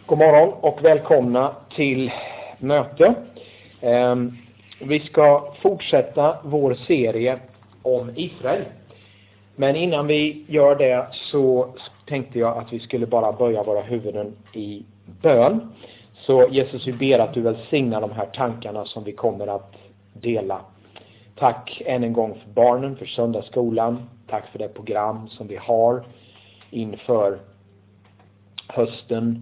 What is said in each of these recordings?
God morgon och välkomna till möte. Vi ska fortsätta vår serie om Israel. Men innan vi gör det så tänkte jag att vi skulle bara böja våra huvuden i bön. Så Jesus, vi ber att du välsignar de här tankarna som vi kommer att dela. Tack än en gång för barnen, för söndagsskolan. Tack för det program som vi har inför hösten.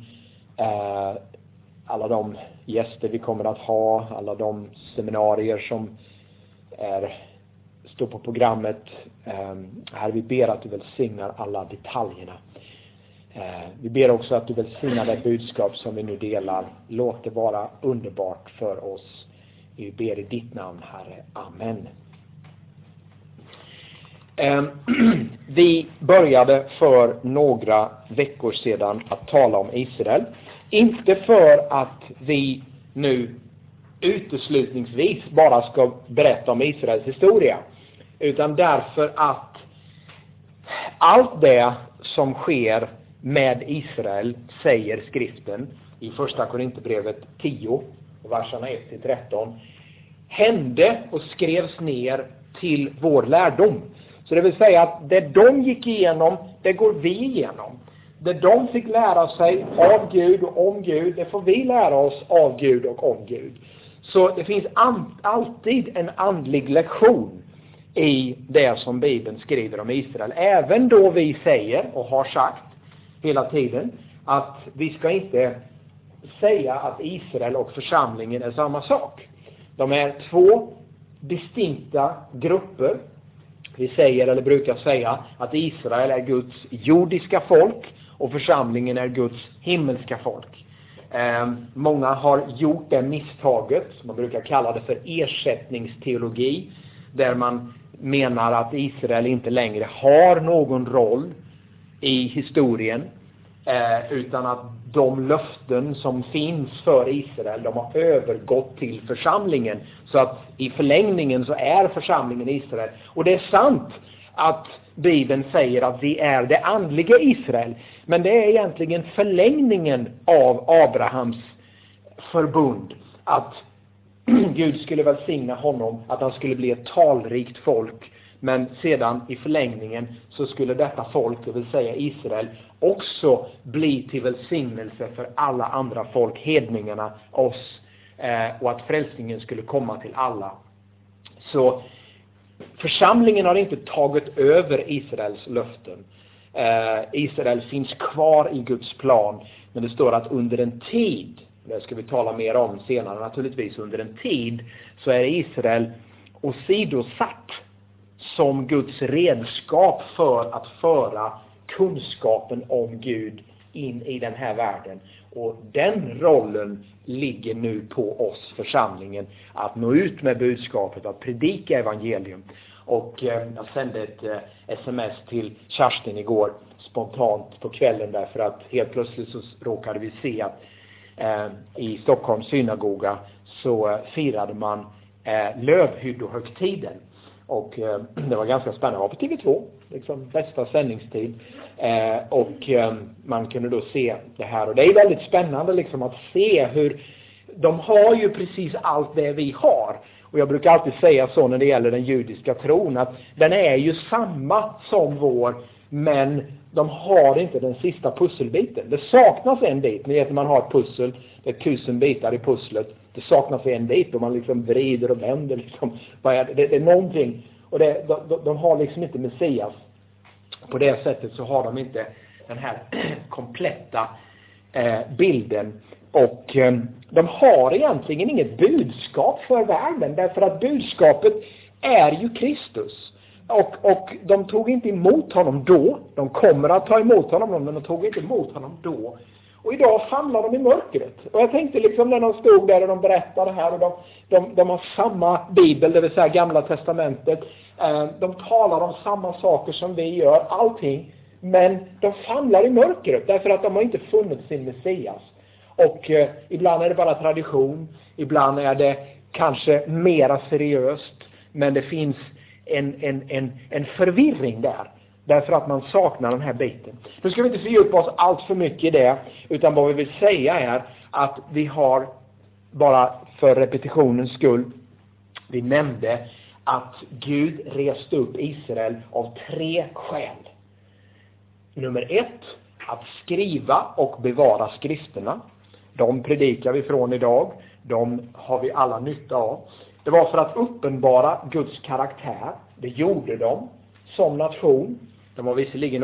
Alla de gäster vi kommer att ha, alla de seminarier som står på programmet. Här vi ber att du välsignar alla detaljerna. Vi ber också att du välsignar det budskap som vi nu delar. Låt det vara underbart för oss. Vi ber i ditt namn, Herre. Amen. Vi började för några veckor sedan att tala om Israel. Inte för att vi nu uteslutningsvis bara ska berätta om Israels historia. Utan därför att allt det som sker med Israel, säger skriften i första Korinthierbrevet 10, verserna 1-13, hände och skrevs ner till vår lärdom. Så det vill säga att det de gick igenom, det går vi igenom. Det de fick lära sig av Gud och om Gud, det får vi lära oss av Gud och om Gud. Så det finns alltid en andlig lektion i det som Bibeln skriver om Israel. Även då vi säger och har sagt hela tiden att vi ska inte säga att Israel och församlingen är samma sak. De är två distinkta grupper. Vi säger eller brukar säga att Israel är Guds jordiska folk och församlingen är Guds himmelska folk. Många har gjort det misstaget, man brukar kalla det för ersättningsteologi, där man menar att Israel inte längre har någon roll i historien, utan att de löften som finns för Israel, de har övergått till församlingen. Så att i förlängningen så är församlingen Israel. Och det är sant att Bibeln säger att vi är det andliga Israel. Men det är egentligen förlängningen av Abrahams förbund. Att Gud skulle välsigna honom, att han skulle bli ett talrikt folk. Men sedan i förlängningen så skulle detta folk, det vill säga Israel, också bli till välsignelse för alla andra folk, hedningarna, oss, och att frälsningen skulle komma till alla. Så församlingen har inte tagit över Israels löften. Israel finns kvar i Guds plan, men det står att under en tid, det ska vi tala mer om senare naturligtvis, under en tid så är Israel åsidosatt som Guds redskap för att föra kunskapen om Gud in i den här världen. Och den rollen ligger nu på oss, församlingen, att nå ut med budskapet, att predika evangelium. Och jag sände ett sms till Kerstin igår spontant på kvällen, därför att helt plötsligt så råkade vi se att i Stockholms synagoga så firade man lövhyddohögtiden. Och det var ganska spännande. Det var på TV2, liksom bästa sändningstid. Och man kunde då se det här. Och det är väldigt spännande liksom att se hur de har ju precis allt det vi har. Och jag brukar alltid säga så när det gäller den judiska tron, att den är ju samma som vår, men de har inte den sista pusselbiten. Det saknas en bit. Ni vet, man har ett pussel, det är 1000 bitar i pusslet. Det saknas en bit och man liksom vrider och vänder. Liksom. Det är någonting. Och de har liksom inte Messias. På det sättet så har de inte den här kompletta bilden. Och de har egentligen inget budskap för världen. Därför att budskapet är ju Kristus. Och de tog inte emot honom då. De kommer att ta emot honom, men de tog inte emot honom då. Och idag famlar de i mörkret. Och jag tänkte liksom när de stod där och de berättade här. Och de har samma bibel, det vill säga Gamla testamentet. De talar om samma saker som vi gör, allting. Men de famlar i mörkret därför att de har inte funnit sin Messias. Och ibland är det bara tradition. Ibland är det kanske mera seriöst. Men det finns en förvirring där. Därför att man saknar den här biten. Nu ska vi inte fördjupa oss allt för mycket i det. Utan vad vi vill säga är att vi har, bara för repetitionens skull, vi nämnde att Gud reste upp Israel av 3 skäl. Nummer 1, att skriva och bevara skrifterna. De predikar vi från idag. De har vi alla nytta av. Det var för att uppenbara Guds karaktär. Det gjorde de som nation. De var visserligen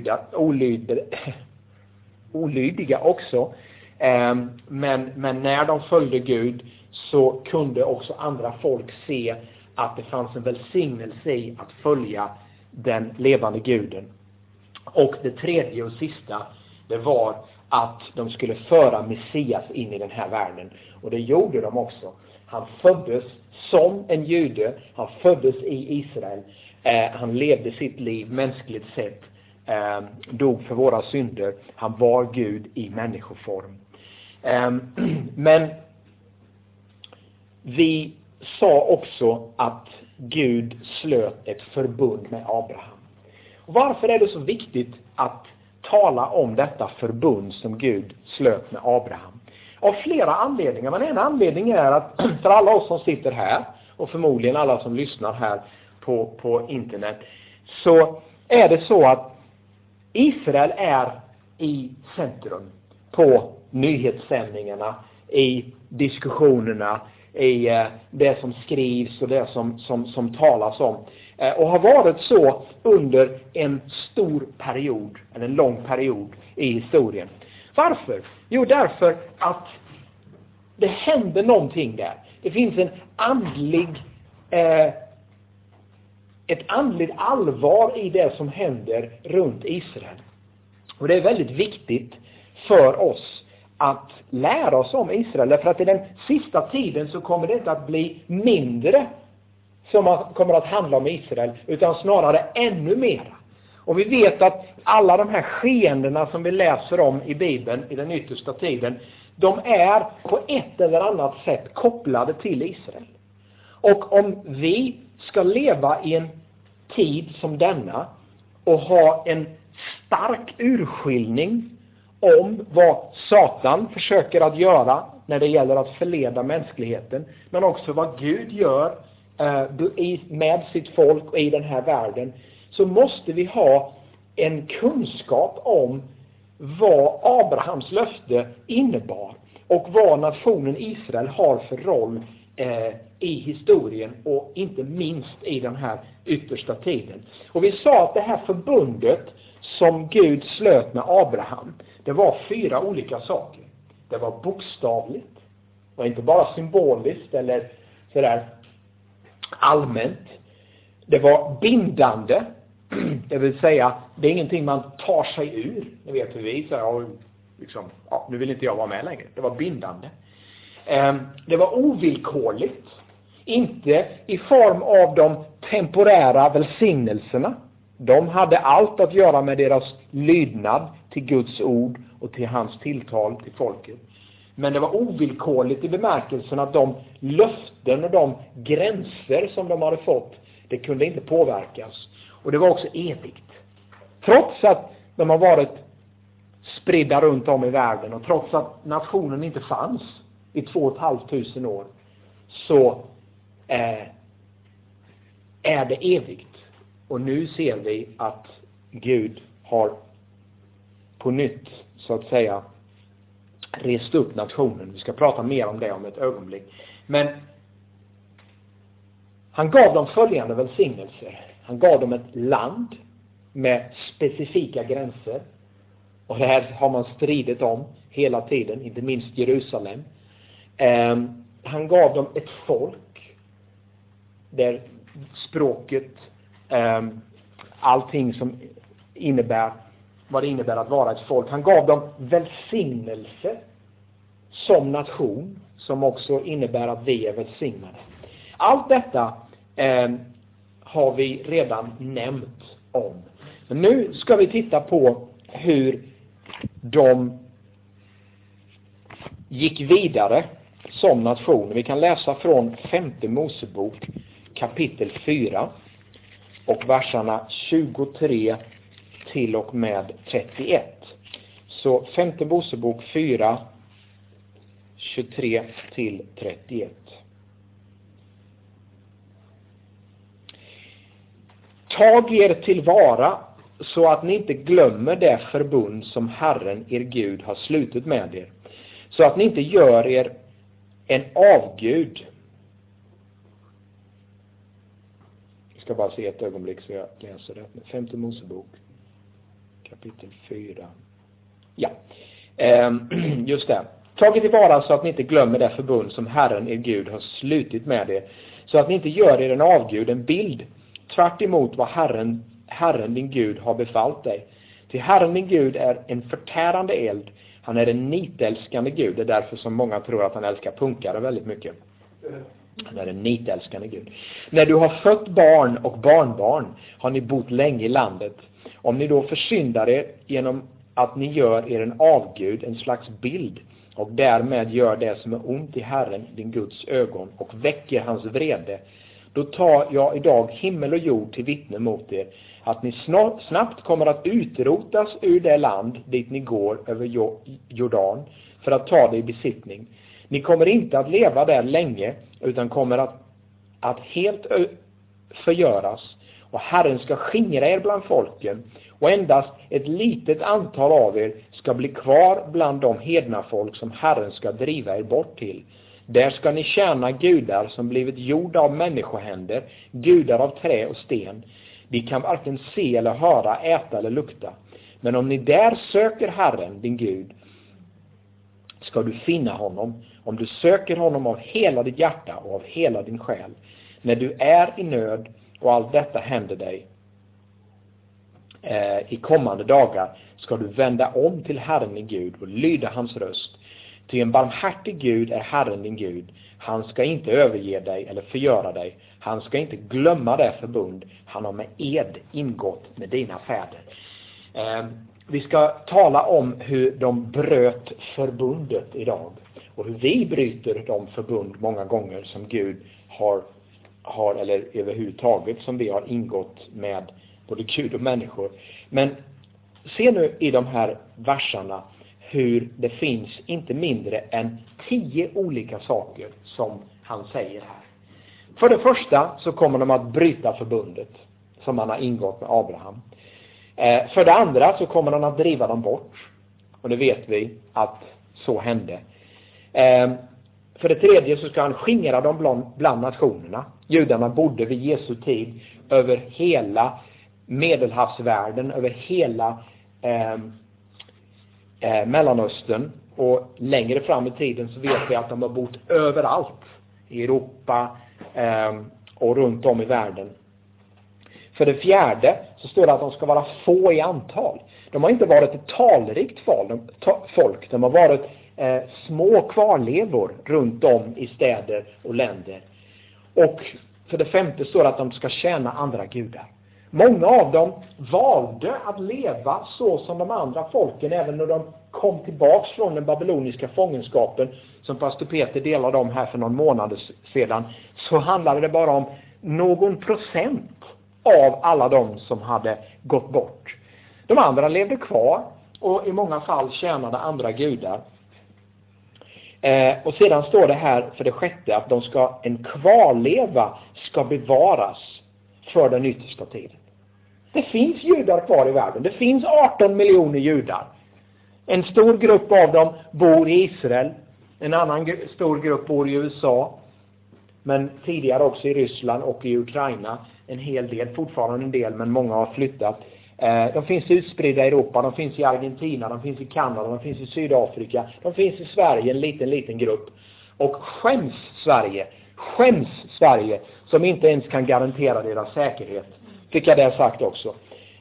olydiga också. Men när de följde Gud så kunde också andra folk se att det fanns en välsignelse i att följa den levande Guden. Och det tredje och sista, det var att de skulle föra Messias in i den här världen. Och det gjorde de också. Han föddes som en jude. Han föddes i Israel. Han levde sitt liv mänskligt sett. Dog för våra synder. Han var Gud i människoform. Men vi sa också att Gud slöt ett förbund med Abraham. Och varför är det så viktigt att tala om detta förbund som Gud slöt med Abraham? Av flera anledningar. Men en anledning är att för alla oss som sitter här och förmodligen alla som lyssnar här på internet, så är det så att Israel är i centrum på nyhetssändningarna, i diskussionerna, i det som skrivs och det som talas om. Och har varit så under en stor period, eller en lång period i historien. Varför? Jo, därför att det händer någonting där. Det finns en ett andligt allvar i det som händer runt Israel. Och det är väldigt viktigt för oss att lära oss om Israel. Därför att i den sista tiden så kommer det inte att bli mindre som kommer att handla om Israel, utan snarare ännu mer. Och vi vet att alla de här skeendena som vi läser om i Bibeln i den yttersta tiden, de är på ett eller annat sätt kopplade till Israel. Och om vi ska leva i en tid som denna och ha en stark urskiljning om vad Satan försöker att göra när det gäller att förleda mänskligheten, men också vad Gud gör med sitt folk och i den här världen, så måste vi ha en kunskap om vad Abrahams löfte innebar och vad nationen Israel har för roll i historien och inte minst i den här yttersta tiden. Och vi sa att det här förbundet som Gud slöt med Abraham, det var 4 olika saker. Det var bokstavligt, det var inte bara symboliskt eller sådär allmänt. Det var bindande, det vill säga det är ingenting man tar sig ur. Ni vet hur vi säger, liksom, nu vill inte jag vara med längre. Det var bindande. Det var ovillkorligt, inte i form av de temporära välsignelserna. De hade allt att göra med deras lydnad till Guds ord och till hans tilltal till folket. Men det var ovillkorligt i bemärkelsen att de löften och de gränser som de hade fått, det kunde inte påverkas. Och det var också evigt. Trots att de har varit spridda runt om i världen och trots att nationen inte fanns i 2500 år, så är det evigt. Och nu ser vi att Gud har på nytt, så att säga, rest upp nationen. Vi ska prata mer om det om ett ögonblick. Men han gav dem följande välsignelser. Han gav dem ett land med specifika gränser. Och det här har man stridit om hela tiden, inte minst Jerusalem. Han gav dem ett folk där språket, allting som innebär vad det innebär att vara ett folk. Han gav dem välsignelse som nation, som också innebär att vi är välsignade. Allt detta har vi redan nämnt om. Men nu ska vi titta på hur de gick vidare som nation. Vi kan läsa från 5:e Mosebok kapitel 4 och verserna 23 till och med 31. Så femte Mosebok 4, 23 till 31. Tag er tillvara så att ni inte glömmer det förbund som Herren er Gud har slutit med er. Så att ni inte gör er en avgud. Jag ska bara se ett ögonblick så jag läser det. Femte Mosebok kapitel 4. Ja, just det. Tag er tillvara så att ni inte glömmer det förbund som Herren er Gud har slutit med er. Så att ni inte gör er en avgud, en bild, tvärt emot vad Herren din Gud har befallt dig. Till Herren din Gud är en förtärande eld. Han är en nitälskande Gud. Det är därför som många tror att han älskar punkare väldigt mycket. Han är en nitälskande Gud. När du har fött barn och barnbarn har ni bott länge i landet. Om ni då försyndar er genom att ni gör er en avgud, en slags bild, och därmed gör det som är ont i Herren, din Guds ögon, och väcker hans vrede, då tar jag idag himmel och jord till vittne mot er, att ni snabbt kommer att utrotas ur det land dit ni går över Jordan för att ta det i besittning. Ni kommer inte att leva där länge, utan kommer att helt förgöras, och Herren ska skingra er bland folken, och endast ett litet antal av er ska bli kvar bland de hedna folk som Herren ska driva er bort till. Där ska ni tjäna gudar som blivit gjorda av människohänder, gudar av trä och sten. Vi kan varken se eller höra, äta eller lukta. Men om ni där söker Herren, din Gud, ska du finna honom. Om du söker honom av hela ditt hjärta och av hela din själ. När du är i nöd och allt detta händer dig i kommande dagar, ska du vända om till Herren din Gud och lyda hans röst. Ty en barmhärtig Gud är Herren din Gud. Han ska inte överge dig eller förgöra dig. Han ska inte glömma det förbund han har med ed ingått med dina fäder. Vi ska tala om hur de bröt förbundet idag. Och hur vi bryter de förbund många gånger som Gud har eller överhuvudtaget som vi har ingått med både Gud och människor. Men se nu i de här verserna hur det finns inte mindre än 10 olika saker som han säger här. För det första så kommer de att bryta förbundet som han har ingått med Abraham. För det andra så kommer han att driva dem bort. Och det vet vi att så hände. För det tredje så ska han skingra dem bland nationerna. Judarna bodde vid Jesu tid över hela Medelhavsvärlden, över hela Mellanöstern, och längre fram i tiden så vet vi att de har bott överallt i Europa och runt om i världen. För det fjärde så står det att de ska vara få i antal. De har inte varit ett talrikt folk. De har varit små kvarlevor runt om i städer och länder. Och för det femte står det att de ska tjäna andra gudar. Många av dem valde att leva så som de andra folken, även när de kom tillbaks från den babyloniska fångenskapen, som pastor Peter delade om här för någon månad sedan, så handlade det bara om någon procent av alla de som hade gått bort. De andra levde kvar och i många fall tjänade andra gudar. Och sedan står det här för det sjätte att en kvarleva ska bevaras för den yttersta tiden. Det finns judar kvar i världen. Det finns 18 miljoner judar. En stor grupp av dem bor i Israel. En annan stor grupp bor i USA. Men tidigare också i Ryssland och i Ukraina. En hel del, fortfarande en del, men många har flyttat. De finns utspridda i Europa, de finns i Argentina, de finns i Kanada, de finns i Sydafrika. De finns i Sverige, en liten grupp. Och skäms Sverige som inte ens kan garantera deras säkerhet. Fick jag det sagt också.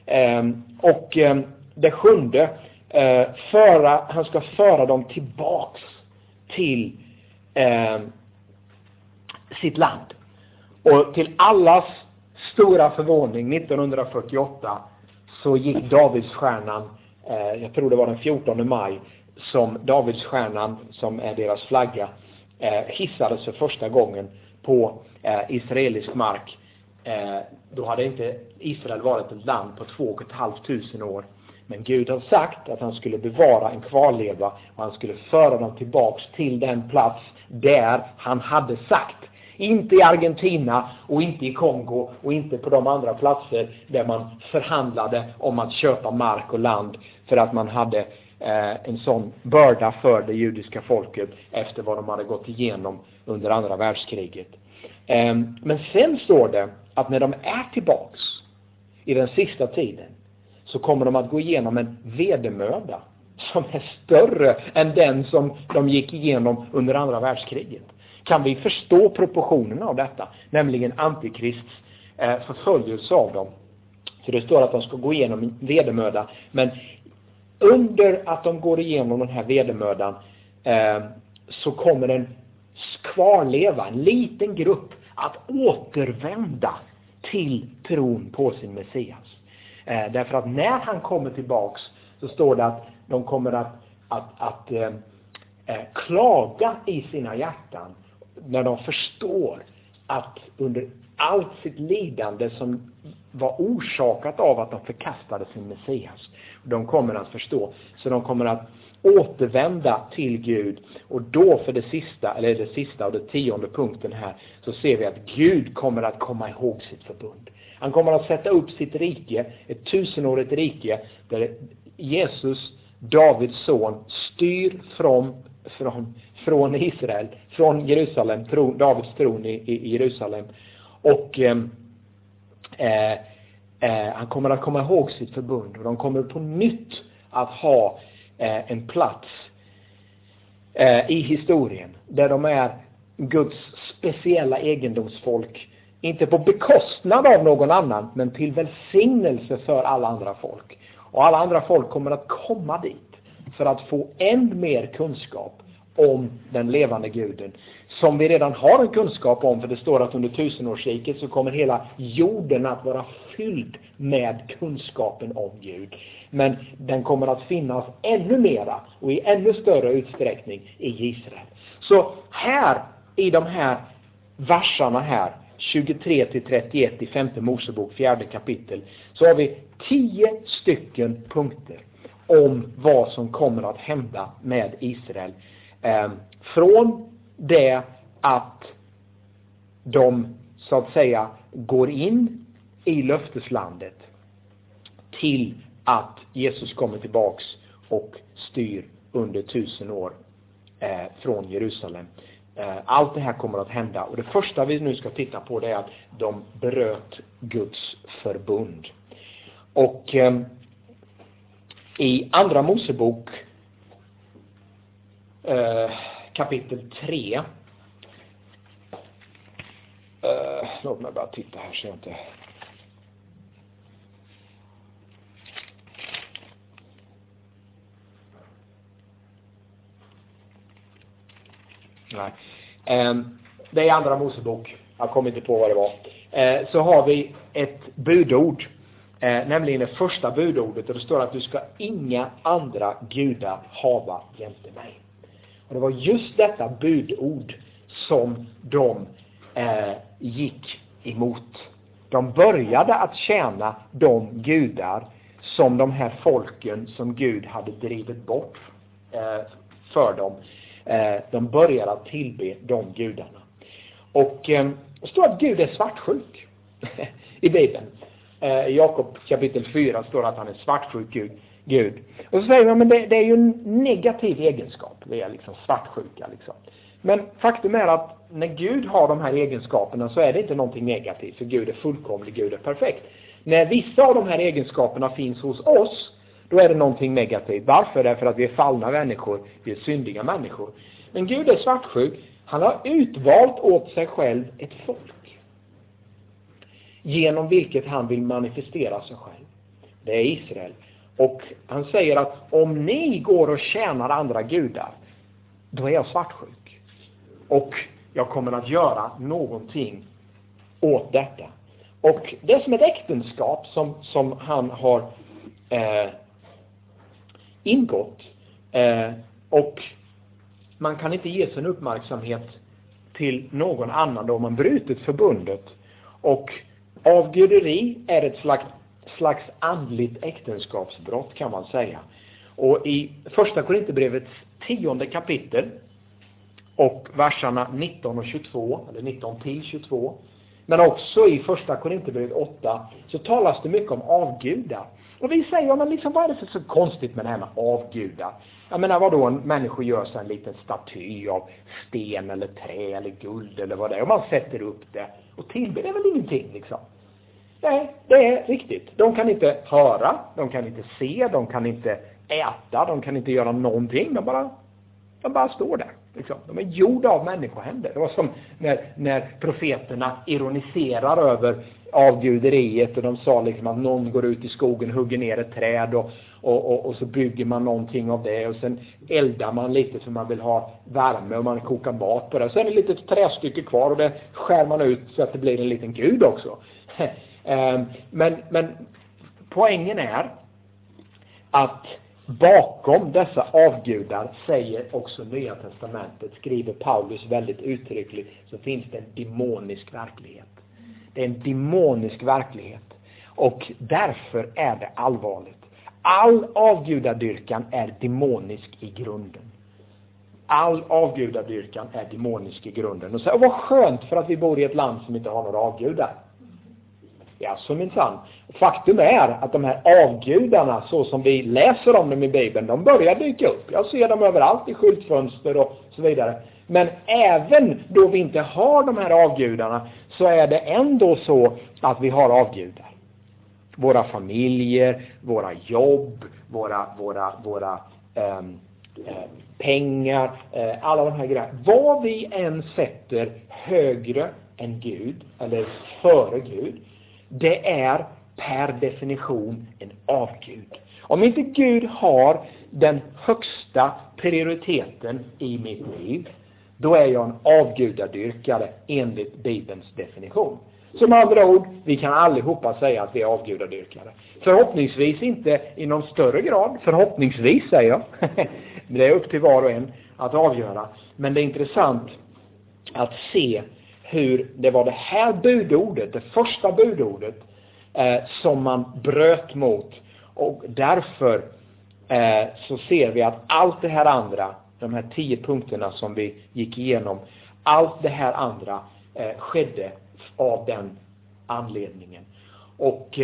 Det sjunde, han ska föra dem tillbaks till sitt land. Och till allas stora förvåning 1948 så gick Davidsstjärnan, jag tror det var den 14 maj, som Davidsstjärnan, som är deras flagga, hissades för första gången på israelisk mark. då hade inte Israel varit ett land på 2 500 år. Men Gud har sagt att han skulle bevara en kvarleva och han skulle föra dem tillbaks till den plats där han hade sagt. Inte i Argentina och inte i Kongo och inte på de andra platser där man förhandlade om att köpa mark och land för att man hade en sån börda för det judiska folket efter vad de hade gått igenom under andra världskriget. Men sen står det att när de är tillbaks i den sista tiden så kommer de att gå igenom en vedermöda som är större än den som de gick igenom under andra världskriget. Kan vi förstå proportionerna av detta? Nämligen Antikrists förföljelse av dem. Så det står att de ska gå igenom en vedermöda. Men under att de går igenom den här vedermödan så kommer en kvarleva, en liten grupp, att återvända till tron på sin Messias. Därför att när han kommer tillbaks så står det att de kommer att klaga i sina hjärtan när de förstår att under allt sitt lidande som var orsakat av att de förkastade sin Messias. De kommer att förstå. Så de kommer att återvända till Gud. Och då för det sista och det 10:e punkten här, så ser vi att Gud kommer att komma ihåg sitt förbund. Han kommer att sätta upp sitt rike, ett 1000-årigt rike, där Jesus, Davids son, styr från Israel, från Jerusalem, Davids tron i Jerusalem. Och han kommer att komma ihåg sitt förbund. Och de kommer på nytt att ha en plats i historien där de är Guds speciella egendomsfolk. Inte på bekostnad av någon annan, men till välsignelse för alla andra folk. Och alla andra folk kommer att komma dit för att få än mer kunskap om den levande guden. Som vi redan har en kunskap om, för det står att under 1000-årsriket så kommer hela jorden att vara fylld med kunskapen om Gud. Men den kommer att finnas ännu mera och i ännu större utsträckning i Israel. Så här i de här versarna här, 23-31 i 5:e Mosebok, 4:e kapitel, så har vi 10 stycken punkter om vad som kommer att hända med Israel. Från det att de så att säga går in i löfteslandet till att Jesus kommer tillbaks och styr under 1000 år från Jerusalem. Allt det här kommer att hända. Och det första vi nu ska titta på, det är att de bröt Guds förbund. Och i andra Mosebok kapitel 3, låt mig bara titta här så jag inte... Nej. Det är andra Mosebok, jag kommer inte på vad det var. Så har vi ett budord, nämligen det första budordet, och det står att du ska inga andra gudar hava jämte mig. Och det var just detta budord som de gick emot. De började att tjäna de gudar som de här folken som Gud hade drivit bort för dem. De började att tillbe de gudarna. Och det står att Gud är svartsjuk i Bibeln. I Jakob kapitel 4 står att han är svartsjuk Gud. Och så säger man, men det är ju en negativ egenskap. Vi är liksom svartsjuka liksom. Men faktum är att när Gud har de här egenskaperna så är det inte någonting negativt. För Gud är fullkomlig, Gud är perfekt. När vissa av de här egenskaperna finns hos oss, då är det någonting negativt. Varför? Därför att vi är fallna människor, vi är syndiga människor. Men Gud är svartsjuk. Han har utvalt åt sig själv ett folk, genom vilket han vill manifestera sig själv. Det är Israel. Och han säger att om ni går och tjänar andra gudar, då är jag svartsjuk. Och jag kommer att göra någonting åt detta. Och det är som ett äktenskap som han har ingått. Och man kan inte ge sin uppmärksamhet till någon annan då man brutit förbundet. Och Avguderi är ett slags andligt äktenskapsbrott, kan man säga. Och i första Korinthierbrevets 10:e kapitel och verserna 19 och 22, eller 19 till 22, men också i första Korinthierbrevet 8, så talas det mycket om avgudar. Och vi säger, men liksom, vad är det för så konstigt med det här med avgudar? Jag menar, vadå, en människa gör sig en liten staty av sten eller trä eller guld eller vad det är, och man sätter upp det och tillber, det är väl ingenting liksom. Nej, det är riktigt. De kan inte höra, de kan inte se, de kan inte äta, de kan inte göra någonting, de bara står där. Liksom. De är gjorda av människohänder. Det var som när profeterna ironiserar över avguderiet och de sa liksom att någon går ut i skogen, hugger ner ett träd och så bygger man någonting av det och sen eldar man lite för man vill ha värme och man kokar mat på det. Sen är det lite trästycke kvar och det skär man ut så att det blir en liten gud också. Men poängen är att bakom dessa avgudar, säger också Nya testamentet, skriver Paulus väldigt uttryckligt, så finns det en demonisk verklighet. Det är en demonisk verklighet. Och därför är det allvarligt. All avgudadyrkan är demonisk i grunden. All avgudadyrkan är demonisk i grunden. Och så, vad skönt för att vi bor i ett land som inte har några avgudar. Ja, så minsann. Faktum är att de här avgudarna, så som vi läser om dem i Bibeln, de börjar dyka upp. Jag ser dem överallt i skyltfönster och så vidare. Men även då vi inte har de här avgudarna, så är det ändå så att vi har avgudar. Våra familjer, våra jobb, våra pengar, alla de här grejerna. Vad vi än sätter högre än Gud, eller före Gud, det är per definition en avgud. Om inte Gud har den högsta prioriteten i mitt liv, då är jag en avgudadyrkare enligt Bibelns definition. Som andra ord, vi kan allihopa säga att vi är avgudadyrkare. Förhoppningsvis inte i någon större grad, förhoppningsvis säger jag. Men det är upp till var och en att avgöra. Men det är intressant att se hur det var det här budordet, det första budordet, som man bröt mot. Och därför så ser vi att allt det här andra, de här 10 punkterna som vi gick igenom, allt det här andra skedde av den anledningen. Och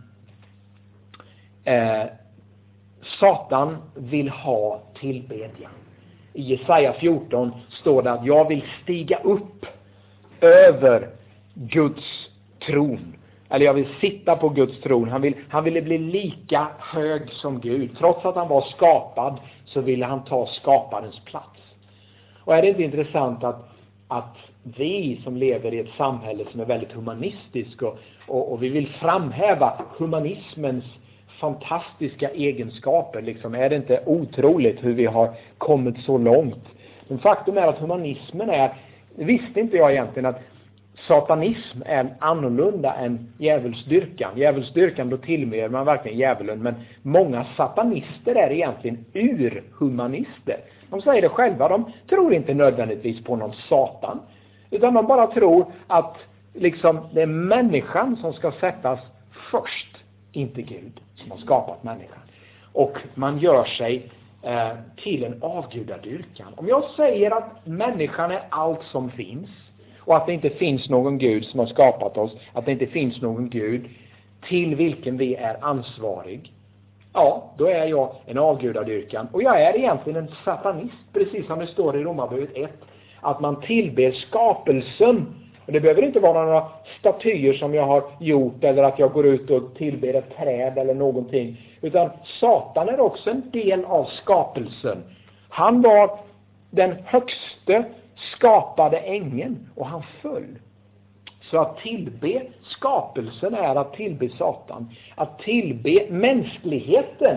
Satan vill ha tillbedjan. I Jesaja 14 står det att jag vill stiga upp över Guds tron. Eller jag vill sitta på Guds tron. Han ville bli lika hög som Gud. Trots att han var skapad så ville han ta skaparens plats. Och är det inte intressant att vi som lever i ett samhälle som är väldigt humanistiskt och vi vill framhäva humanismens fantastiska egenskaper. Liksom, är det inte otroligt hur vi har kommit så långt? Men faktum är att humanismen visste inte jag egentligen att satanism är annorlunda än djävulsdyrkan. Djävulsdyrkan, då tillmer man verkligen djävulen, men många satanister är egentligen urhumanister. De säger det själva, de tror inte nödvändigtvis på någon satan, utan de bara tror att liksom det är människan som ska sättas först, inte Gud som har skapat människan. Och man gör sig till en avgudadyrkan. Om jag säger att människan är allt som finns och att det inte finns någon Gud som har skapat oss, att det inte finns någon Gud till vilken vi är ansvarig, ja, då är jag en avgudadyrkan. Och jag är egentligen en satanist, precis som det står i Romarbrevet 1, att man tillber skapelsen. Och det behöver inte vara några statyer som jag har gjort eller att jag går ut och tillber ett träd eller någonting. Utan Satan är också en del av skapelsen. Han var den högste skapade ängeln och han föll. Så att tillbe skapelsen är att tillbe Satan. Att tillbe mänskligheten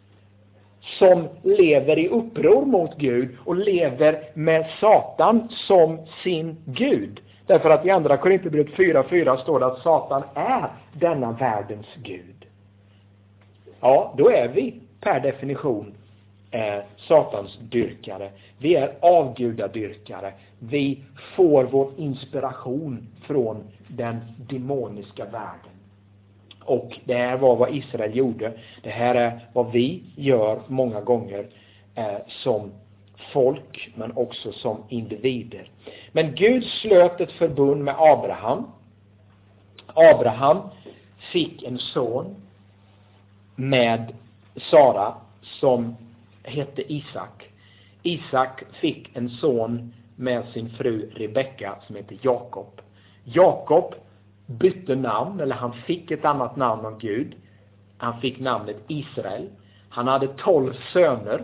som lever i uppror mot Gud och lever med Satan som sin Gud. Därför att i andra Korinthierbrevet 4:4 står det att Satan är denna världens Gud. Ja, då är vi per definition Satans dyrkare. Vi är avgudadyrkare. Vi får vår inspiration från den demoniska världen. Och det här var vad Israel gjorde. Det här är vad vi gör många gånger som folk, men också som individer. Men Gud slöt ett förbund med Abraham. Abraham fick en son med Sara som hette Isak. Isak fick en son med sin fru Rebecka som heter Jakob. Jakob bytte namn, eller han fick ett annat namn av Gud. Han fick namnet Israel. Han hade 12 söner,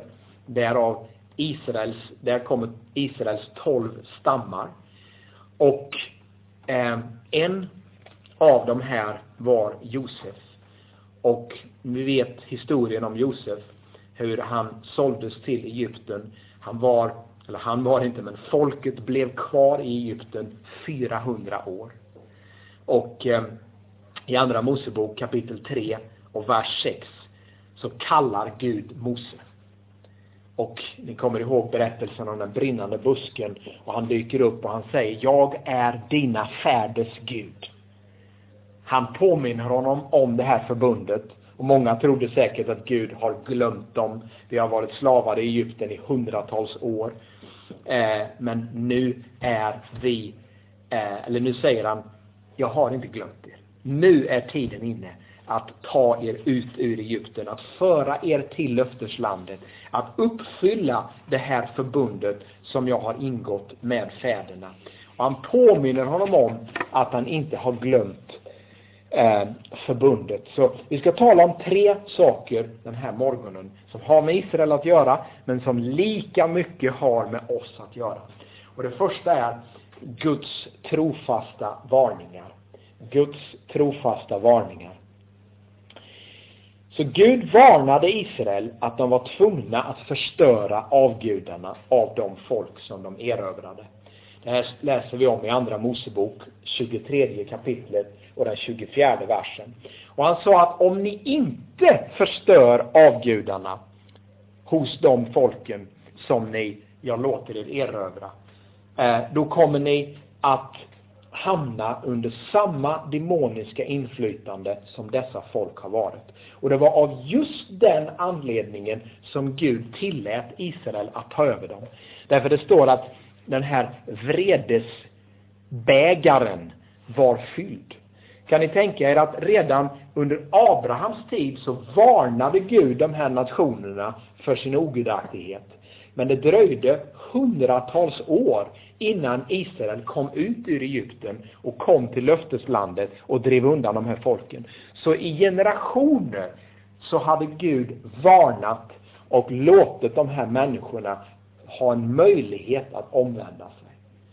där kommer Israels 12 stammar. Och en av de här var Josef. Och vi vet historien om Josef, hur han såldes till Egypten. Han var inte, men folket blev kvar i Egypten 400 år. Och i andra Mosebok kapitel 3 och vers 6 så kallar Gud Mose. Och ni kommer ihåg berättelsen om den brinnande busken, och han dyker upp och han säger: jag är dina fäders Gud. Han påminner honom om det här förbundet, och många trodde säkert att Gud har glömt dem. Vi har varit slavar i Egypten i hundratals år. Men nu är vi, nu säger han: jag har inte glömt er. Nu är tiden inne att ta er ut ur Egypten, att föra er till löfteslandet, att uppfylla det här förbundet som jag har ingått med fäderna. Och han påminner honom om att han inte har glömt förbundet. Så vi ska tala om 3 saker den här morgonen som har med Israel att göra, men som lika mycket har med oss att göra. Och det första är Guds trofasta varningar. Guds trofasta varningar. Så Gud varnade Israel att de var tvungna att förstöra avgudarna av de folk som de erövrade. Det här läser vi om i andra Mosebok 23 kapitlet och den 24 versen. Och han sa att om ni inte förstör avgudarna hos de folken som jag låter er erövra, då kommer ni att hamna under samma demoniska inflytande som dessa folk har varit. Och det var av just den anledningen som Gud tillät Israel att ta över dem. Därför det står att den här vredesbägaren var fylld. Kan ni tänka er att redan under Abrahams tid så varnade Gud de här nationerna för sin ogudaktighet. Men det dröjde hundratals år innan Israel kom ut ur Egypten och kom till löfteslandet och drev undan de här folken. Så i generationer så hade Gud varnat och låtit de här människorna ha en möjlighet att omvända sig.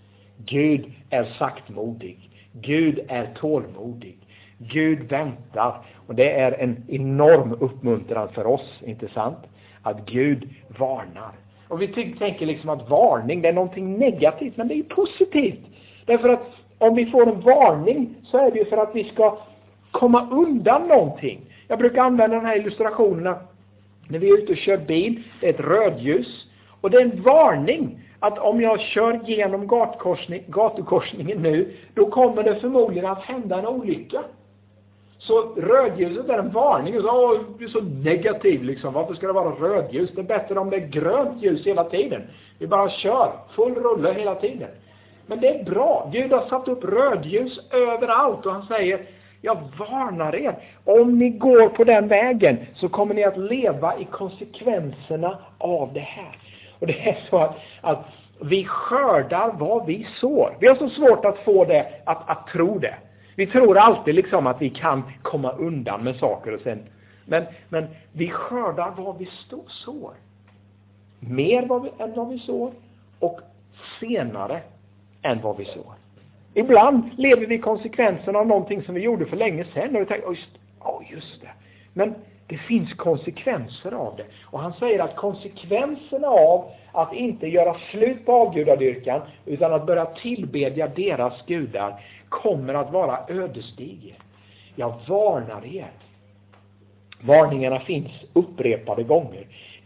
Gud är saktmodig. Gud är tålmodig. Gud väntar. Och det är en enorm uppmuntran för oss, inte sant? Att Gud varnar. Och vi tänker liksom att varning, det är någonting negativt, men det är ju positivt. Därför att om vi får en varning så är det ju för att vi ska komma undan någonting. Jag brukar använda de här illustrationerna när vi är ute och kör bil. Det är ett rödljus. Och det är en varning att om jag kör genom gatukorsningen nu, då kommer det förmodligen att hända en olycka. Så rödljuset är en varning. Och det är så negativ liksom. Varför ska det vara rödljus? Det är bättre om det är grönt ljus hela tiden. Vi bara kör full rulle hela tiden. Men det är bra. Gud har satt upp rödljus överallt. Och han säger: jag varnar er. Om ni går på den vägen så kommer ni att leva i konsekvenserna av det här. Och det är så att vi skördar vad vi sår. Vi har så svårt att få det, att tro det. Vi tror alltid liksom att vi kan komma undan med saker och sen. Men vi skördar vad vi sår. Mer än vad vi sår och senare än vad vi sår. Ibland lever vi konsekvenserna av någonting som vi gjorde för länge sedan och vi tänker, just det. Men det finns konsekvenser av det. Och han säger att konsekvenserna av att inte göra slut på avgudadyrkan utan att börja tillbedja deras gudar kommer att vara ödesdiger. Jag varnar er. Varningarna finns upprepade gånger.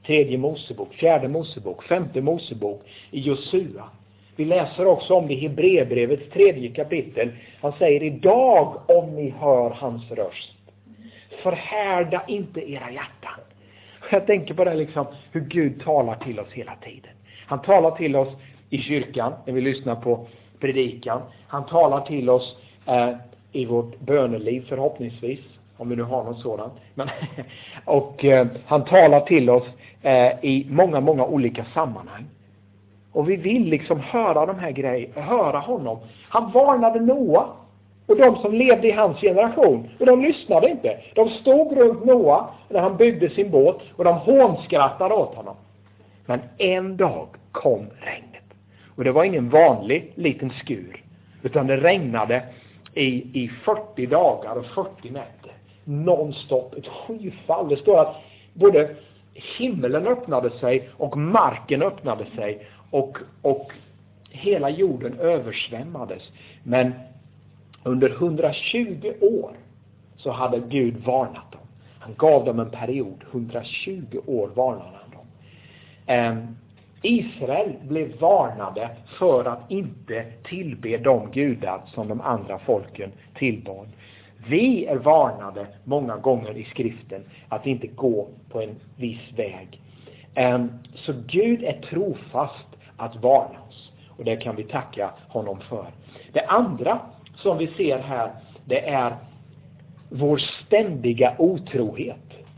3:e Mosebok, 4:e Mosebok, 5:e Mosebok, i Josua. Vi läser också om det i Hebreerbrevets 3:e kapitel. Han säger: idag om ni hör hans röst, förhärda inte era hjärtan. Jag tänker på det liksom, hur Gud talar till oss hela tiden. Han talar till oss i kyrkan när vi lyssnar på predikan. Han talar till oss i vårt böneliv förhoppningsvis, om vi nu har något sådant. Men, och han talar till oss i många olika sammanhang. Och vi vill liksom höra de här grejerna, höra honom. Han varnade Noa och de som levde i hans generation. Och de lyssnade inte. De stod runt Noa när han byggde sin båt och de hånskrattade åt honom. Men en dag kom regnet. Och det var ingen vanlig liten skur. Utan det regnade i 40 dagar och 40 nätter. Nonstop, ett skyfall. Det står att både himlen öppnade sig och marken öppnade sig. Och hela jorden översvämmades. Men under 120 år så hade Gud varnat dem. Han gav dem en period, 120 år varnade han dem. Israel blev varnade för att inte tillbe de gudar som de andra folken tillbad. Vi är varnade många gånger i skriften att inte gå på en viss väg. Så Gud är trofast att varna oss. Och det kan vi tacka honom för. Det andra som vi ser här, det är vår ständiga otrohet.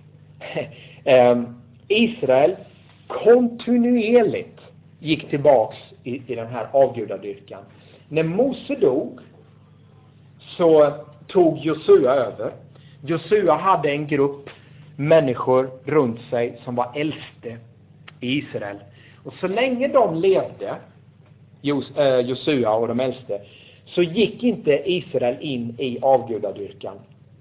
Israel kontinuerligt gick tillbaks i den här avgudadyrkan. När Mose dog så tog Josua över. Josua hade en grupp människor runt sig som var äldste i Israel. Och så länge de levde, Josua och de äldste, så gick inte Israel in i avgudadyrkan.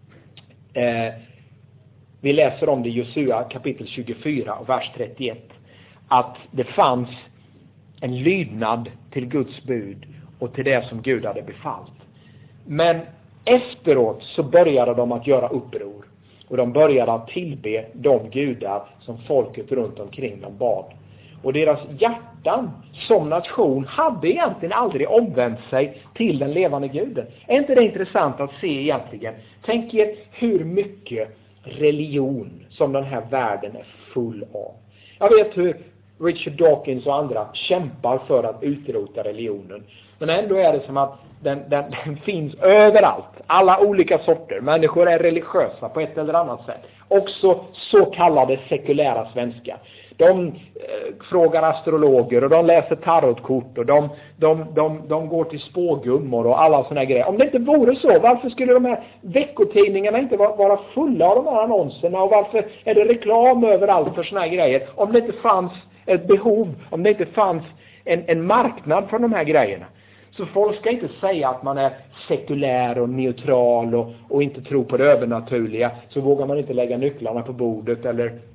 Vi läser om det i Josua kapitel 24 och vers 31. Att det fanns en lydnad till Guds bud och till det som Gud hade befallt. Men efteråt så började de att göra uppror. Och de började att tillbe de gudar som folket runt omkring dem bad. Och deras hjärtan som nation hade egentligen aldrig omvänt sig till den levande guden. Är inte det intressant att se egentligen? Tänk er hur mycket religion som den här världen är full av. Jag vet hur Richard Dawkins och andra kämpar för att utrota religionen. Men ändå är det som att den finns överallt. Alla olika sorter. Människor är religiösa på ett eller annat sätt. Också så kallade sekulära svenskar. De frågar astrologer och de läser tarotkort och de går till spågummor och alla såna grejer. Om det inte vore så, varför skulle de här veckotidningarna inte vara fulla av de här annonserna? Och varför är det reklam överallt för såna här grejer? Om det inte fanns ett behov, om det inte fanns en marknad för de här grejerna. Så folk ska inte säga att man är sekulär och neutral och inte tror på det övernaturliga. Så vågar man inte lägga nycklarna på bordet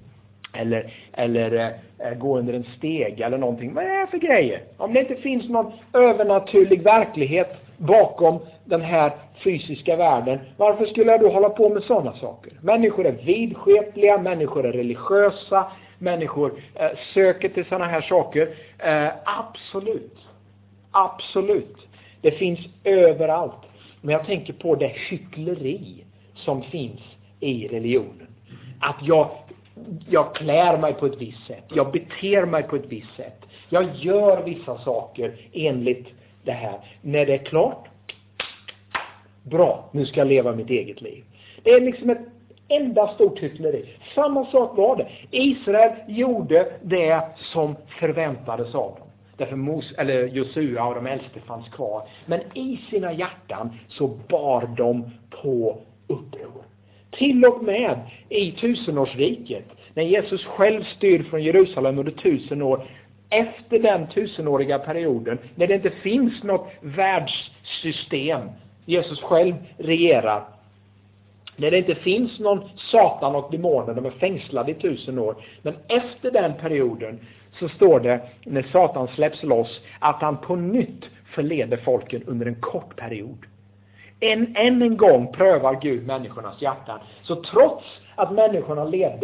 eller gå under en steg eller någonting. Vad är det för grejer? Om det inte finns någon övernaturlig verklighet bakom den här fysiska världen, varför skulle jag då hålla på med sådana saker? Människor är vidskepliga, människor är religiösa, människor söker till sådana här saker. Absolut. Det finns överallt. Men jag tänker på det hyckleri som finns i religionen. Att jag klär mig på ett visst sätt. Jag beter mig på ett visst sätt. Jag gör vissa saker enligt det här. När det är klart, bra, nu ska jag leva mitt eget liv. Det är liksom ett enda stort hyckleri. Samma sak var det. Israel gjorde det som förväntades av dem. Därför Josua och de äldste fanns kvar. Men i sina hjärtan så bar de på uppror. Till och med i tusenårsriket, när Jesus själv styr från Jerusalem under 1000 år, efter den 1000-åriga perioden, när det inte finns något världssystem, Jesus själv regerar, när det inte finns någon Satan och demoner, de är fängslade i 1000 år. Men efter den perioden så står det, när Satan släpps loss, att han på nytt förleder folken under en kort period. Än en gång prövar Gud människornas hjärtan. Så trots att människorna levde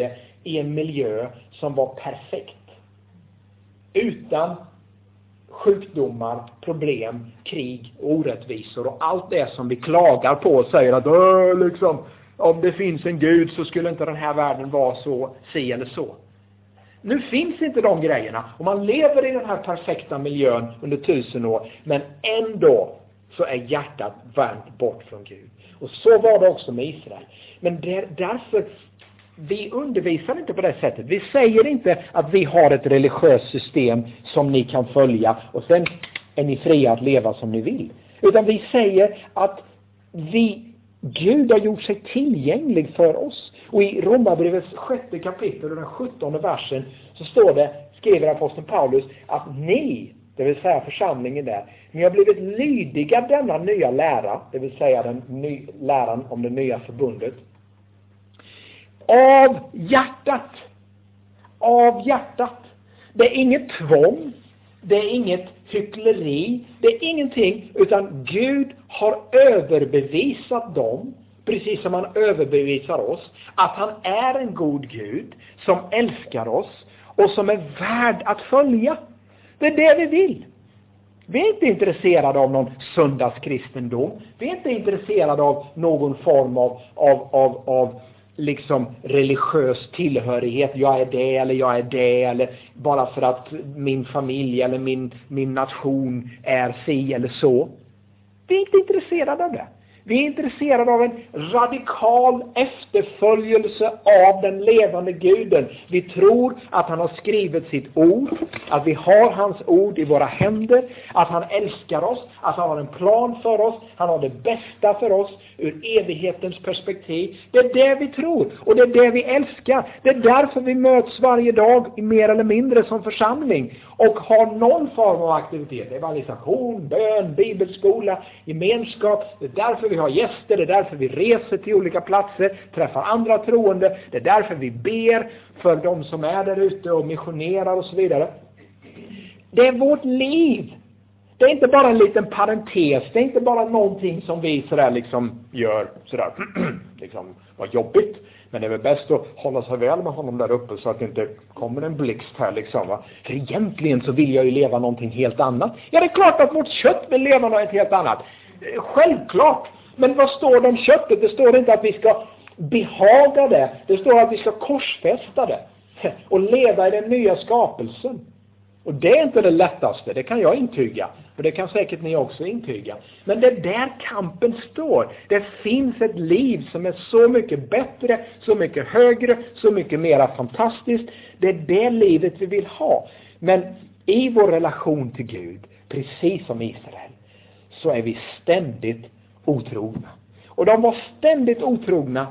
i en miljö som var perfekt. Utan sjukdomar, problem, krig, orättvisor och allt det som vi klagar på och säger att liksom, om det finns en Gud så skulle inte den här världen vara så, si eller så. Nu finns inte de grejerna och man lever i den här perfekta miljön under 1000 år, men ändå så är hjärtat vänt bort från Gud. Och så var det också med Israel. Men därför, vi undervisar inte på det sättet. Vi säger inte att vi har ett religiöst system som ni kan följa och sen är ni fria att leva som ni vill. Utan vi säger att Gud har gjort sig tillgänglig för oss. Och i Romarbrevets 6:e kapitel och den 17:e versen så står det, skriver aposteln Paulus, att ni, det vill säga församlingen där, ni har blivit lydiga denna nya lära, det vill säga läran om det nya förbundet, av hjärtat. Av hjärtat. Det är inget tvång, det är inget hyckleri, det är ingenting, utan Gud har överbevisat dem, precis som han överbevisar oss, att han är en god Gud som älskar oss och som är värd att följa. Det är det vi vill. Vi är inte intresserade av någon söndagskristendom. Vi är inte intresserade av någon form av liksom religiös tillhörighet. Jag är det eller jag är det, eller bara för att min familj eller min nation är si eller så. Vi är inte intresserade av det. Vi är intresserade av en radikal efterföljelse av den levande Guden. Vi tror att han har skrivit sitt ord, att vi har hans ord i våra händer, att han älskar oss, att han har en plan för oss, han har det bästa för oss ur evighetens perspektiv. Det är det vi tror och det är det vi älskar. Det är därför vi möts varje dag mer eller mindre som församling och har någon form av aktivitet. Evangelisation, bön, bibelskola, gemenskap. Det är därför vi har gäster, det är därför vi reser till olika platser, träffar andra troende, det är därför vi ber för de som är där ute och missionerar och så vidare. Det är vårt liv. Det är inte bara en liten parentes, det är inte bara någonting som vi sådär liksom gör sådär, liksom vad jobbigt. Men det är väl bäst att hålla sig väl med honom där uppe så att det inte kommer en blixt här liksom, va. För egentligen så vill jag ju leva någonting helt annat. Ja, det är klart att vårt kött vill leva något helt annat. Självklart. Men vad står det om köttet? Det står inte att vi ska behaga det. Det står att vi ska korsfästa det. Och leva i den nya skapelsen. Och det är inte det lättaste. Det kan jag intyga. Och det kan säkert ni också intyga. Men det är där kampen står. Det finns ett liv som är så mycket bättre, så mycket högre, så mycket mera fantastiskt. Det är det livet vi vill ha. Men i vår relation till Gud, precis som Israel, så är vi ständigt otrogna. Och de var ständigt otrogna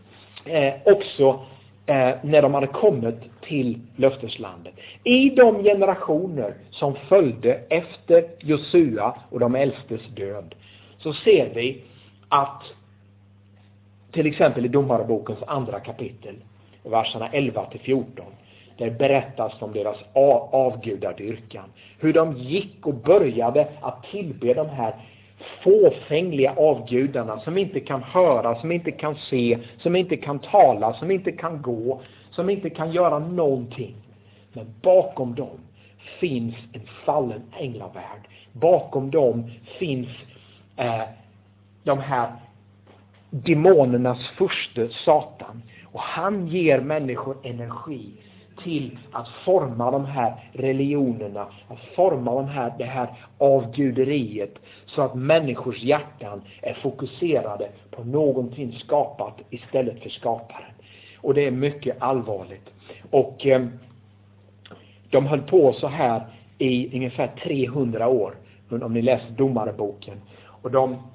också när de hade kommit till löfteslandet. I de generationer som följde efter Josua och de äldstes död, så ser vi att till exempel i Domarbokens 2 kapitel, verserna 11-14, där berättas om deras avgudadyrkan. Hur de gick och började att tillbe de här fåfängliga avgudarna som inte kan höra, som inte kan se, som inte kan tala, som inte kan gå, som inte kan göra någonting. Men bakom dem finns en fallen änglavärld. Bakom dem finns de här demonernas furste Satan. Och han ger människor energi till att forma de här religionerna, att forma det här avguderiet, så att människors hjärtan är fokuserade på någonting skapat istället för skaparen. Och det är mycket allvarligt. Och de höll på så här i ungefär 300 år, om ni läser Domarboken. Och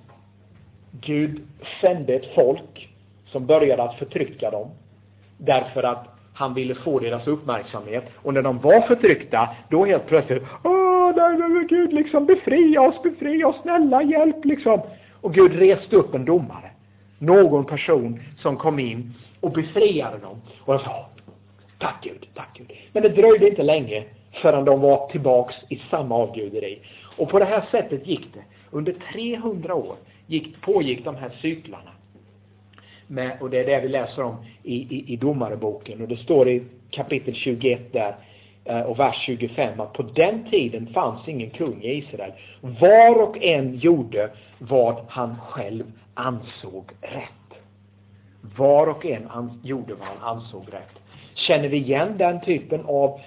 Gud sände ett folk som började att förtrycka dem, därför att han ville få deras uppmärksamhet. Och när de var förtryckta, då helt plötsligt, nej, Gud, liksom, befria oss, snälla, hjälp, liksom. Och Gud reste upp en domare. Någon person som kom in och befriade dem. Och de sa, tack Gud. Men det dröjde inte länge förrän de var tillbaks i samma avguderi. Och på det här sättet gick det. Under 300 år pågick de här cyklarna. och det är det vi läser om i Domareboken. Och det står i kapitel 21 där och vers 25 att på den tiden fanns ingen kung i Israel. Var och en gjorde vad han själv ansåg rätt. Var och en gjorde vad han ansåg rätt. Känner vi igen den typen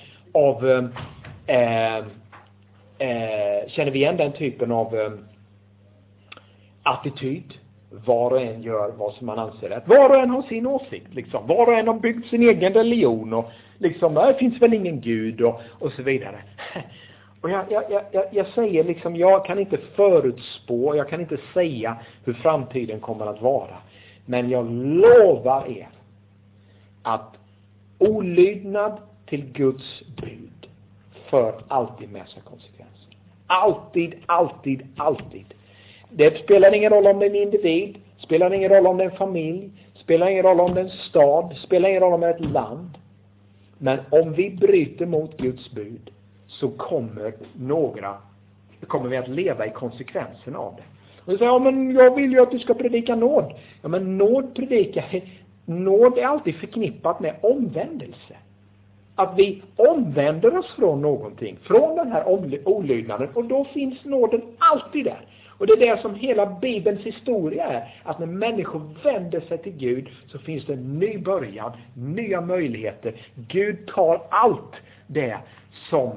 av attityd? Var och en gör vad som man anser rätt. Var och en har sin åsikt liksom. Var och en har byggt sin egen religion och liksom, det finns väl ingen gud och så vidare. Och jag säger liksom, jag kan inte förutspå, jag kan inte säga hur framtiden kommer att vara. Men jag lovar er att olydnad till Guds bud för alltid med sig konsekvenser. Alltid. Det spelar ingen roll om det är en individ, spelar ingen roll om det är en familj, spelar ingen roll om det är en stad, spelar ingen roll om det är ett land. Men om vi bryter mot Guds bud så kommer vi att leva i konsekvenserna av det. Och säger, ja men jag vill ju att du ska predika nåd. Ja men nåd är alltid förknippat med omvändelse. Att vi omvänder oss från någonting, från den här olydnaden, och då finns nåden alltid där. Och det är det som hela Bibelns historia är, att när människor vänder sig till Gud så finns det en ny början, nya möjligheter. Gud tar allt det som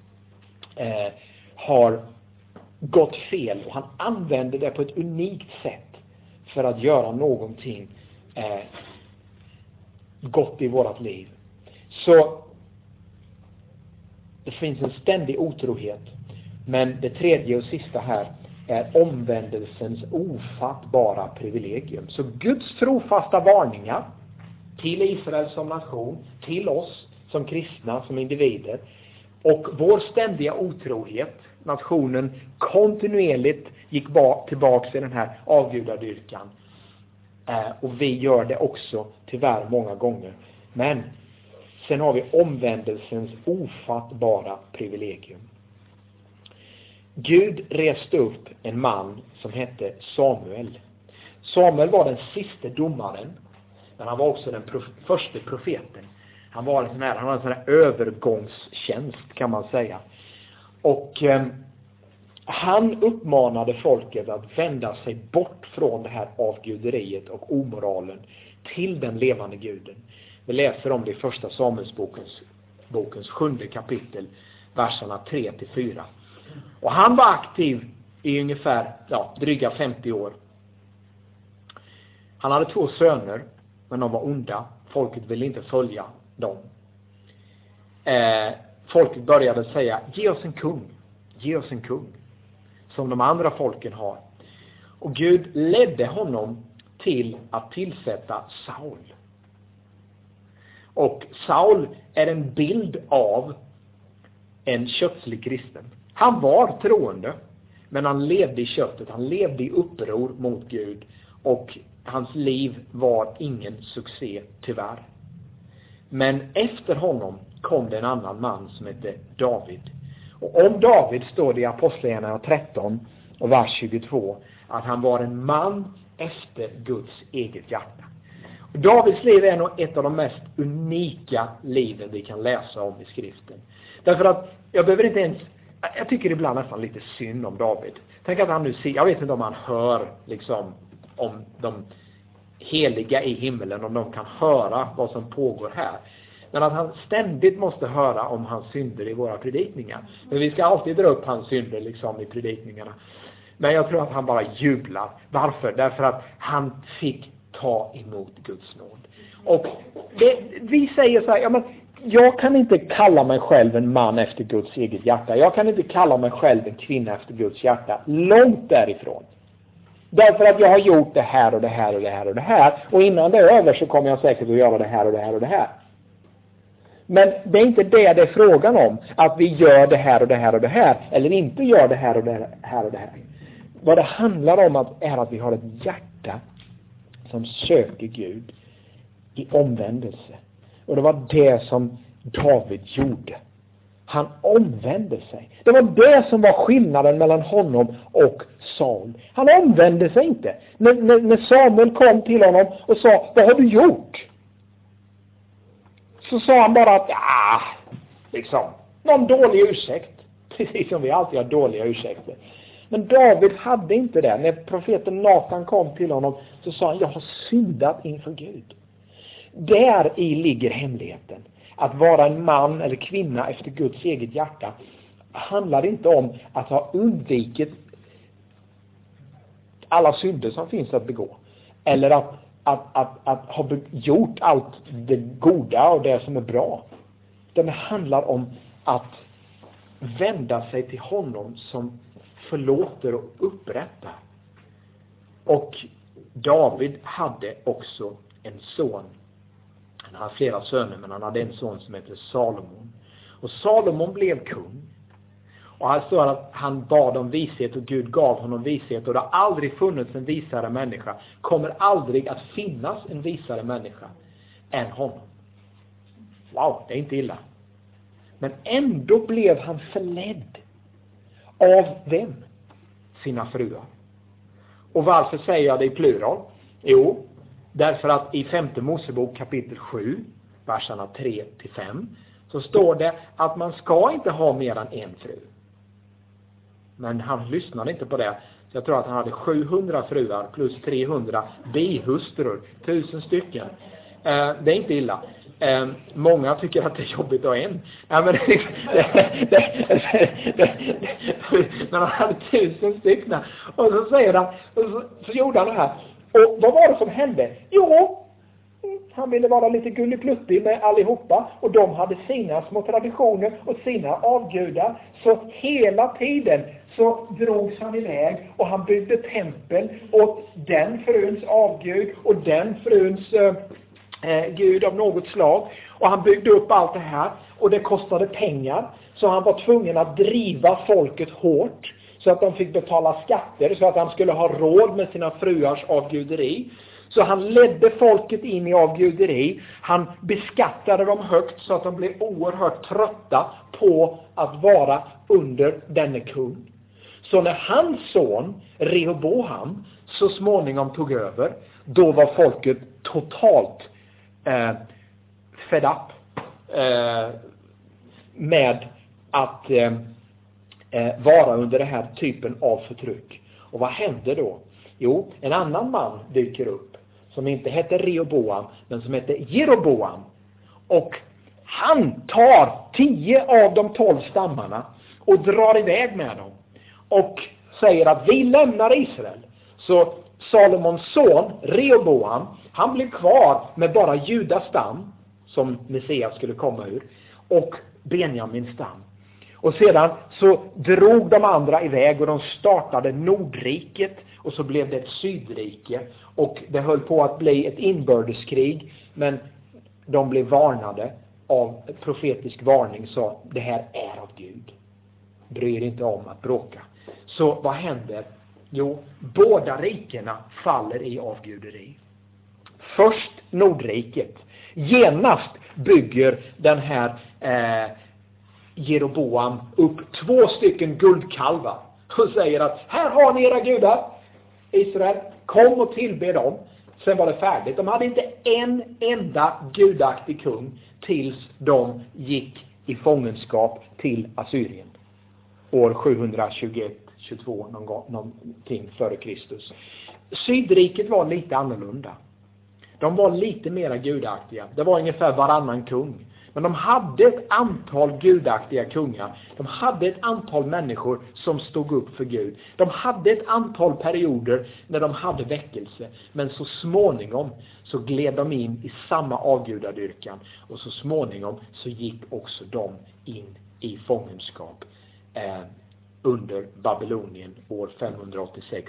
har gått fel och han använder det på ett unikt sätt för att göra någonting gott i vårat liv. Så det finns en ständig otrohet. Men det tredje och sista här är omvändelsens ofattbara privilegium. Så Guds trofasta varningar till Israel som nation, till oss som kristna, som individer, och vår ständiga otrohet, nationen kontinuerligt gick tillbaka i den här avgudadyrkan. Och vi gör det också tyvärr många gånger. Men sen har vi omvändelsens ofattbara privilegium. Gud reste upp en man som hette Samuel. Samuel var den sista domaren, men han var också den första profeten. Han var en sån här övergångstjänst kan man säga. Och han uppmanade folket att vända sig bort från det här avguderiet och omoralen till den levande guden. Vi läser om det i första Samuelsbokens 7:e kapitel, verserna 3-4. Och han var aktiv i ungefär dryga 50 år. Han hade 2 söner, men de var onda. Folket ville inte följa dem. Folket började säga, ge oss en kung, som de andra folken har. Och Gud ledde honom till att tillsätta Saul. Och Saul är en bild av en kötslig kristen. Han var troende, men han levde i köttet. Han levde i uppror mot Gud. Och hans liv var ingen succé, tyvärr. Men efter honom kom det en annan man som hette David. Och om David står det i Apostlagärningarna 13 och vers 22 att han var en man efter Guds eget hjärta. Och Davids liv är nog ett av de mest unika liven vi kan läsa om i skriften. Därför att jag tycker ibland nästan lite synd om David. Tänk att han nu ser, jag vet inte om han hör liksom om de heliga i himmelen, om de kan höra vad som pågår här. Men att han ständigt måste höra om hans synder i våra predikningar. Men vi ska alltid dra upp hans synder liksom i predikningarna. Men jag tror att han bara jublar. Varför? Därför att han fick ta emot Guds nåd. Och vi säger så här, jag kan inte kalla mig själv en man efter Guds eget hjärta. Jag kan inte kalla mig själv en kvinna efter Guds hjärta. Långt därifrån. Därför att jag har gjort det här och det här och det här och det här. Och innan det är över så kommer jag säkert att göra det här och det här och det här. Men det är inte det är frågan om. Att vi gör det här och det här och det här. Eller inte gör det här och det här och det här. Vad det handlar om är att vi har ett hjärta som söker Gud i omvändelse. Och det var det som David gjorde. Han omvände sig. Det var det som var skillnaden mellan honom och Saul. Han omvände sig inte. När Samuel kom till honom och sa, vad har du gjort? Så sa han bara att, någon dålig ursäkt. Precis som vi alltid har dåliga ursäkter. Men David hade inte det. När profeten Nathan kom till honom så sa han, jag har syndat inför Gud. Där i ligger hemligheten. Att vara en man eller kvinna efter Guds eget hjärta handlar inte om att ha undvikit alla synder som finns att begå. Eller att ha gjort allt det goda och det som är bra. Det handlar om att vända sig till honom som förlåter och upprättar. Och David hade också en son. Han hade flera söner, men han hade en son som heter Salomon. Och Salomon blev kung. Och här står att han bad om vishet och Gud gav honom vishet. Och det har aldrig funnits en visare människa. Kommer aldrig att finnas en visare människa än honom. Wow, det är inte illa. Men ändå blev han förledd. Av vem? Sina fruar. Och varför säger jag det i plural? Jo, därför att i 5:e Mosebok kapitel 7, verserna 3-5, så står det att man ska inte ha mer än en fru. Men han lyssnade inte på det. Så jag tror att han hade 700 fruar plus 300 bihustrur. 1000 stycken. Det är inte illa. Många tycker att det är jobbigt att ha en. Men när han hade 1000 stycken. Och så säger han, så gjorde han det här. Och vad var det som hände? Jo, han ville vara lite gullipluttig med allihopa. Och de hade sina små traditioner och sina avgudar. Så hela tiden så drogs han iväg. Och han byggde tempel åt den fruns avgud och den fruns gud av något slag. Och han byggde upp allt det här. Och det kostade pengar. Så han var tvungen att driva folket hårt. Så att de fick betala skatter. Så att han skulle ha råd med sina fruars avguderi. Så han ledde folket in i avguderi. Han beskattade dem högt så att de blev oerhört trötta på att vara under denne kung. Så när hans son Rehoboam så småningom tog över, då var folket totalt fed up med att vara under den här typen av förtryck. Och vad hände då? Jo, en annan man dyker upp som inte heter Rehoboam men som heter Jeroboam. Och han tar 10 av de 12 stammarna och drar iväg med dem. Och säger att vi lämnar Israel. Så Salomons son Rehoboam, han blev kvar med bara Judas stam som Messias skulle komma ur och Benjamins stam. Och sedan så drog de andra iväg och de startade Nordriket och så blev det ett Sydrike och det höll på att bli ett inbördeskrig, men de blev varnade av profetisk varning, så det här är av Gud. Bryr inte om att bråka. Så vad händer? Jo, båda rikena faller i avguderi. Först Nordriket. Genast bygger den här Jeroboam upp 2 stycken guldkalvar och säger att här har ni era gudar, Israel, kom och tillbe dem. Sen var det färdigt. De hade inte en enda gudaktig kung tills de gick i fångenskap till Assyrien. År 721-22 någonting före Kristus. Sydriket var lite annorlunda. De var lite mera gudaktiga. Det var ungefär varannan kung. Men de hade ett antal gudaktiga kungar. De hade ett antal människor som stod upp för Gud. De hade ett antal perioder när de hade väckelse. Men så småningom så gled de in i samma avgudadyrkan. Och så småningom så gick också de in i fångenskap under Babylonien år 586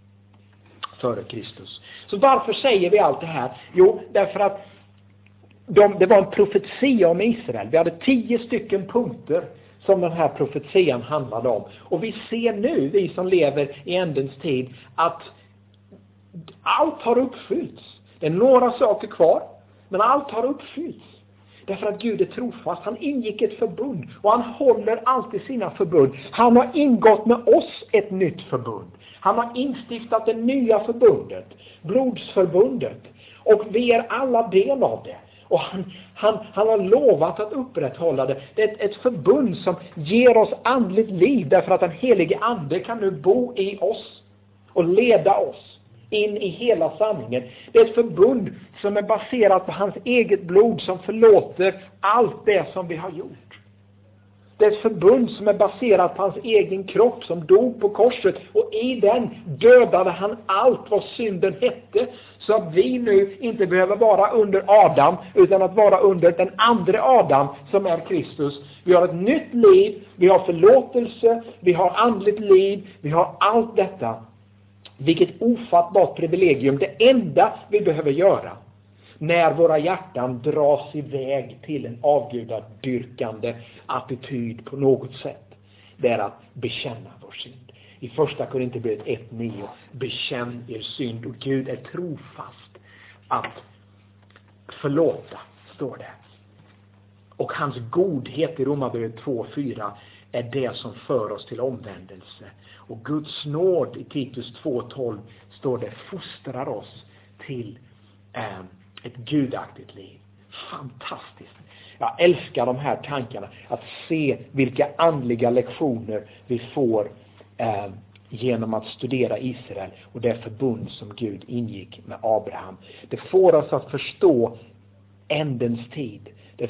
före Kristus. Så varför säger vi allt det här? Jo, därför att det var en profetia om Israel. Vi hade 10 stycken punkter som den här profetian handlade om. Och vi ser nu, vi som lever i ändens tid, att allt har uppfyllts. Det är några saker kvar, men allt har uppfyllts. Därför att Gud är trofast. Han ingick ett förbund och han håller alltid sina förbund. Han har ingått med oss ett nytt förbund. Han har instiftat det nya förbundet, blodsförbundet. Och vi är alla del av det. Och han har lovat att upprätthålla det. Det är ett förbund som ger oss andligt liv. Därför att den helige ande kan nu bo i oss och leda oss in i hela sanningen. Det är ett förbund som är baserat på hans eget blod som förlåter allt det som vi har gjort. Det är ett förbund som är baserat på hans egen kropp som dog på korset. Och i den dödade han allt vad synden hette. Så att vi nu inte behöver vara under Adam utan att vara under den andra Adam som är Kristus. Vi har ett nytt liv, vi har förlåtelse, vi har andligt liv, vi har allt detta. Vilket ofattbart privilegium. Det enda vi behöver göra när våra hjärtan dras iväg till en avgudadyrkande attityd på något sätt, det är att bekänna vår synd. I första Korinthierbrevet 1:9, bekänn er synd, och Gud är trofast att förlåta, står det. Och hans godhet i Romarbrevet 2:4 är det som för oss till omvändelse. Och Guds nåd i Titus 2:12 står det fostrar oss till ett gudaktigt liv. Fantastiskt. Jag älskar de här tankarna. Att se vilka andliga lektioner vi får genom att studera Israel och det förbund som Gud ingick med Abraham. Det får oss att förstå ändens tid. Det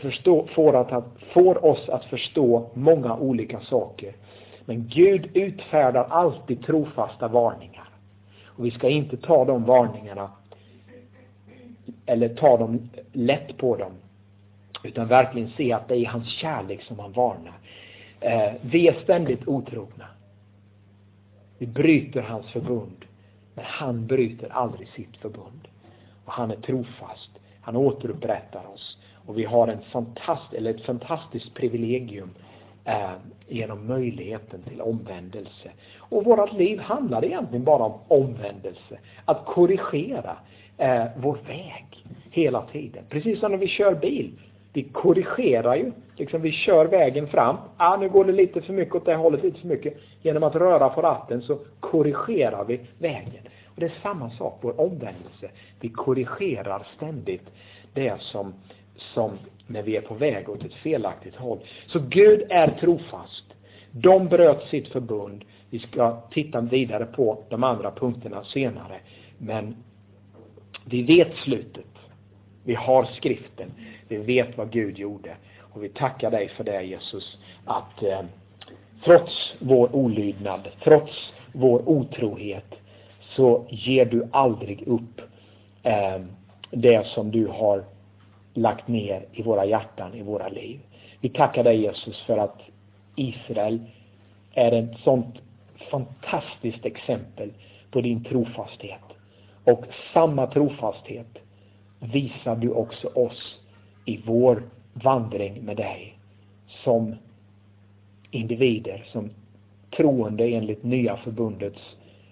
får oss att förstå många olika saker. Men Gud utfärdar alltid trofasta varningar. Och vi ska inte ta de varningarna eller ta dem lätt på dem, utan verkligen se att det är hans kärlek som han varnar. Vi är ständigt otrogna. Vi bryter hans förbund, men han bryter aldrig sitt förbund. Och han är trofast. Han återupprättar oss. Och vi har ett fantastiskt privilegium genom möjligheten till omvändelse. Och vårt liv handlar egentligen bara om omvändelse. Att korrigera vår väg hela tiden. Precis som när vi kör bil. Vi korrigerar ju. Liksom vi kör vägen fram. Nu går det lite för mycket åt det hållet, lite för mycket. Genom att röra på ratten så korrigerar vi vägen. Och det är samma sak, vår omvändelse. Vi korrigerar ständigt det som när vi är på väg åt ett felaktigt håll. Så Gud är trofast. De bröt sitt förbund. Vi ska titta vidare på de andra punkterna senare. Men vi vet slutet. Vi har skriften. Vi vet vad Gud gjorde. Och vi tackar dig för det, Jesus. Att trots vår olydnad, trots vår otrohet, så ger du aldrig upp det som du har lagt ner i våra hjärtan, i våra liv. Vi tackar dig, Jesus, för att Israel är ett sånt fantastiskt exempel på din trofasthet. Och samma trofasthet visar du också oss i vår vandring med dig som individer, som troende enligt nya förbundets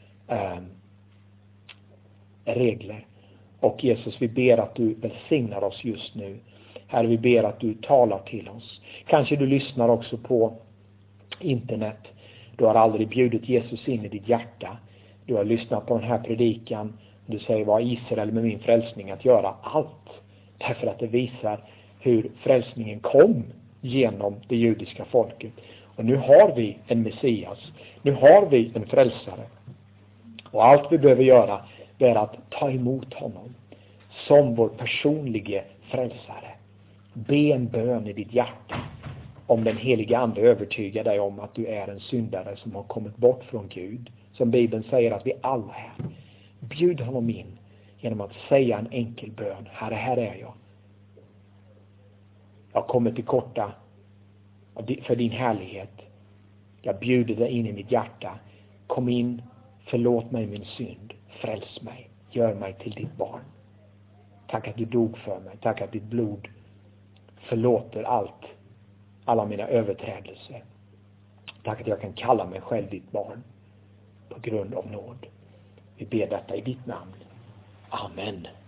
regler. Och Jesus, vi ber att du välsignar oss just nu. Herre, vi ber att du talar till oss. Kanske du lyssnar också på internet. Du har aldrig bjudit Jesus in i ditt hjärta. Du har lyssnat på den här predikan. Du säger, vad Israel med min frälsning att göra? Allt. Därför att det visar hur frälsningen kom genom det judiska folket. Och nu har vi en Messias. Nu har vi en frälsare. Och allt vi behöver göra är att ta emot honom som vår personliga frälsare. Be en bön i ditt hjärta. Om den heliga ande övertygar dig om att du är en syndare som har kommit bort från Gud. Som Bibeln säger att vi alla är. Bjud honom in genom att säga en enkel bön. Herre, här är jag. Jag har kommit till korta för din härlighet. Jag bjuder dig in i mitt hjärta. Kom in, förlåt mig min synd. Fräls mig, gör mig till ditt barn. Tack att du dog för mig. Tack att ditt blod förlåter alla mina överträdelser. Tack att jag kan kalla mig själv ditt barn på grund av nåd. Vi ber detta i ditt namn. Amen.